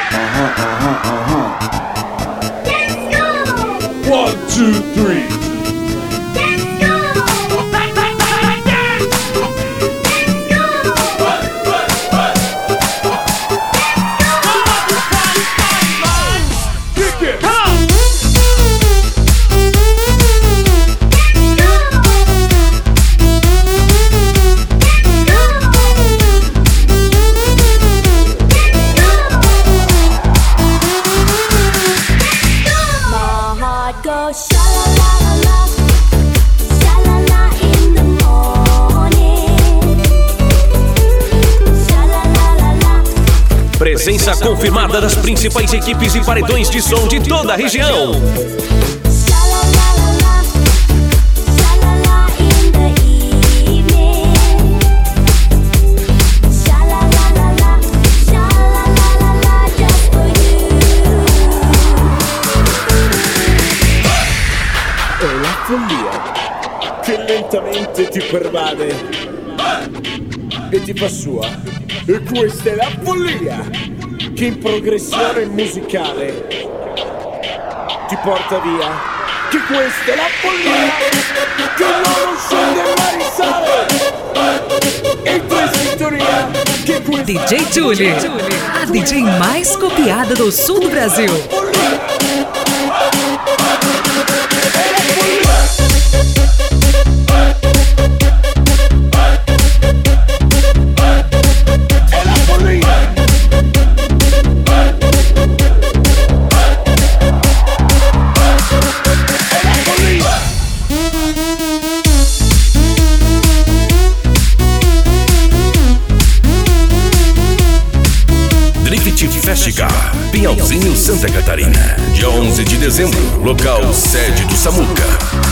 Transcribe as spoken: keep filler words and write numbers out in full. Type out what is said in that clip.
Uh-huh, uh-huh, uh-huh. Let's go! One, two, three. Presença confirmada das principais equipes e paredões de som de toda a região. È la follia che lentamente ti pervade e ti fa sua. E questa è la follia che in progressione musicale ti porta via. Che questa è la follia che non scende mai risale. Entra in sintonia che questa D J Julie, a D J mais copiada do sul do Brasil. Festival, Pinhalzinho, Santa Catarina. Dia onze de dezembro, local sede do Samuca.